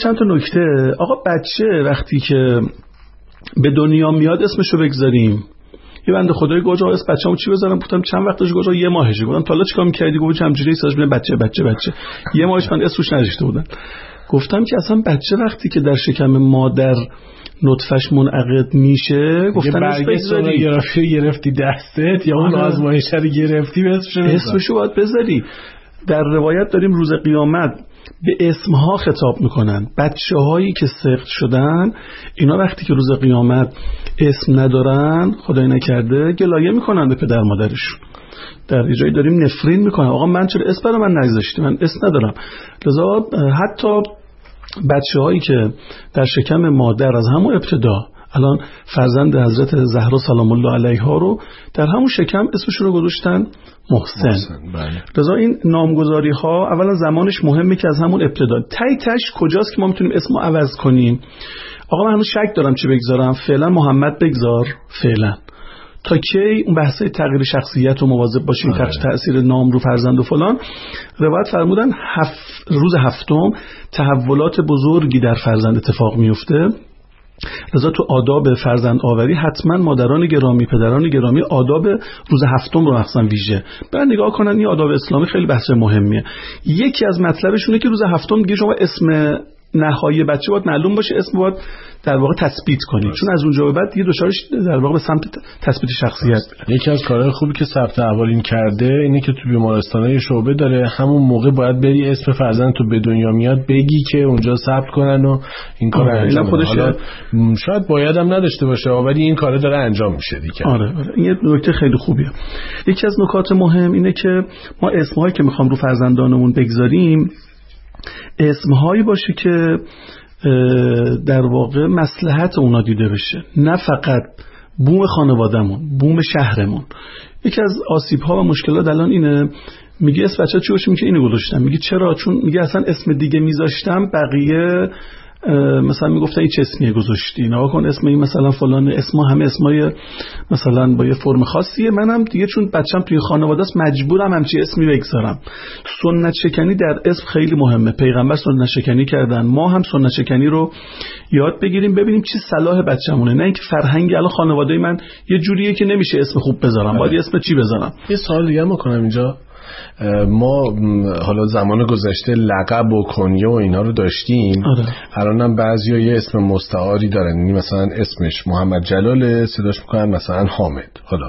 چند تا نکته. آقا بچه وقتی که به دنیا میاد اسمشو بگذاریم. یه بنده خدای گوجه اسم بچه‌مو چی بذارم؟ گفتم چند وقتش گوجه 1 ماهشه. گفتم تا حالا چیکار می‌کردی؟ گفت همجوری ساز ببین بچه 1 ماهش من اسمش نذاشته بودن. گفتم که اصلا بچه وقتی که در شکم مادر نطفش منعقد میشه گفتن اسمش گرفتی دستت یا اون آزمایش رو گرفتی اسمشو باید بذاری. در روایت داریم روز قیامت به اسمها خطاب میکنن. بچه هایی که سقط شدن اینا وقتی که روز قیامت اسم ندارن خدای نکرده گلایه میکنن به پدر مادرشون. در یه جایی داریم نفرین میکنن آقا من چرا اسم برای من نگذاشتی، من اسم ندارم. لذا حتی بچه هایی که در شکم مادر از همون ابتدا، الان فرزند حضرت زهرا سلام الله علیها رو در همون شکم اسمش رو گذاشتن محسن. لذا این نامگذاری ها اولا زمانش مهمه که از همون ابتدا. تش کجاست که ما میتونیم اسمو عوض کنیم؟ آقا من هنوز شک دارم چه بگذارم، فعلا محمد بگذار فعلا، تا کی اون بحثه تغییر شخصیت رو مواظب باشیم، تأثیر نام رو فرزند و فلان. روایت فرمودن روز هفتم تحولات بزرگی در فرزند اتفاق میفته. لذا تو آداب فرزند آوری حتما مادران گرامی، پدران گرامی آداب روز هفتم رو مخصوصا ویژه برای نگاه کنن. این آداب اسلامی خیلی بحث مهمیه. یکی از مطلبشونه که روز هفتم دیگه شما اسم نهایی بچه باید معلوم باشه، اسم باید در واقع تثبیت کنید، چون از اونجا به بعد دیگه دچارش در واقع به سمت تثبیت شخصیت. یکی از کارهای خوبی که ثبت احوال کرده اینه که تو بیمارستانای شعبه داره همون موقع باید بری اسم فرزند تو به دنیا میاد بگی که اونجا ثبت کنن و این کار انجام خودش. شاید بایدم نداشته باشه ولی این کار داره انجام میشه دیگه. آره این یه نکته خیلی خوبیه. یکی از نکات مهم اینه که ما اسمایی که میخوام رو فرزندانمون بگذاریم اسمهایی باشه که در واقع مصلحت اونا دیده بشه، نه فقط بوم خانوادهمون، بوم شهرمون. یکی از آسیب‌ها و مشکلات الان اینه، میگه اسم بچه چی باشه؟ میگه اینو گذاشتم. میگه چرا؟ چون میگه اصلا اسم دیگه میذاشتم بقیه مثلا میگفتن این چه اسمیه گذاشتی، نگاه کن اسم این مثلا فلان، اسما همه اسمای مثلا با یه فرم خاصیه، منم دیگه چون بچم توی خانواده است مجبورم همچی اسمی بگذارم. سنت شکنی در اسم خیلی مهمه. پیغمبر سنت شکنی کردن، ما هم سنت شکنی رو یاد بگیریم، ببینیم چی صلاح بچه‌مونه، نه اینکه فرهنگ الان خانواده من یه جوریه که نمیشه اسم خوب بذارم، باید اسم چی بذارم. یه سوال دیگه میکنم اینجا، ما حالا زمان گذشته لقب و کنیه و اینا رو داشتیم، الانم بعضیا یه اسم مستعاری دارن، یعنی مثلا اسمش محمد جلاله صداش میکنن مثلا حامد. حالا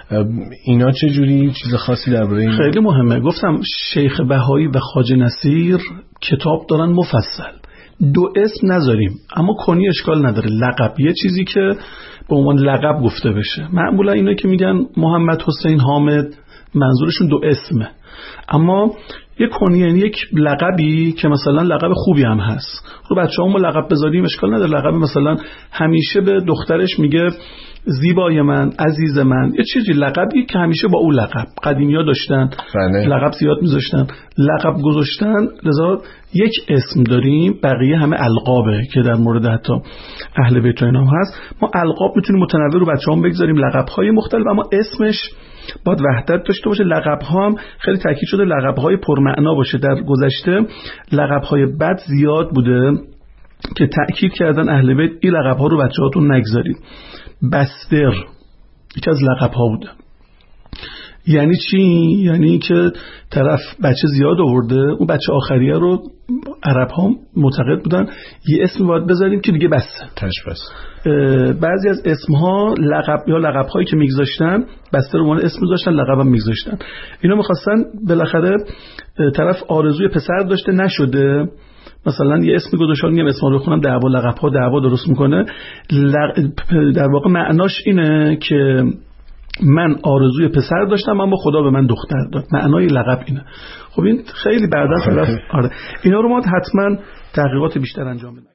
اینا چه جوری؟ چیز خاصی درباره این؟ خیلی مهمه. گفتم شیخ بهایی و خواجه نصیر کتاب دارن مفصل. 2 اسم نذاریم اما کنی اشکال نداره. لقب یه چیزی که به عنوان لقب گفته بشه. معمولا اینا که میگن محمد، حسین، حامد منظورشون 2 اسمه، اما یک کنیه یعنی یک لقبی که مثلا لقب خوبی هم هست. رو بچه‌هامون لقب بذاریم اشکال نداره. لقب مثلا همیشه به دخترش میگه زیبای من، عزیز من، یه چیزی لقبی که همیشه با اون لقب قدیمی‌ها داشتن، لقب زیاد میذاشتن، لقب گذاشتن. لذا یک اسم داریم، بقیه همه القابه که در مورد حتی اهل بیت اینا هست. ما القاب میتونیم متنوع رو بچه‌هام بگذاریم، لقب‌های مختلف، اما اسمش باید وحدت داشته باشه. لقب‌ها هم خیلی تاکید شده لقب‌های پرمعنا باشه. در گذشته لقب‌های بد زیاد بوده که تاکید کردن اهل بیت این لقب‌ها رو بچه‌هاتون نگذارید. بستر یکی از لقب‌ها بوده. یعنی چی؟ یعنی که طرف بچه زیاد آورده، اون بچه آخریه رو عرب‌ها معتقد بودن یه اسم باید بذاریم که دیگه بسه. بعضی از اسمها لقب یا لقب‌هایی که میگذاشتن بسته رو عنوان اسم میذاشتن، لقبم میگذاشتن. اینا می‌خواستن بالاخره طرف آرزوی پسر داشته نشده، مثلا یه اسمی گذاشتن، میگم اسم رو بخونم، دعوا لقب‌ها دعوا درست میکنه. در واقع معناش اینه که من آرزوی پسر داشتم اما خدا به من دختر داد. معنای لقب اینه. خب این خیلی بعدا طرف اینا رو ما حتما تحقیقات بیشتر انجام بدیم.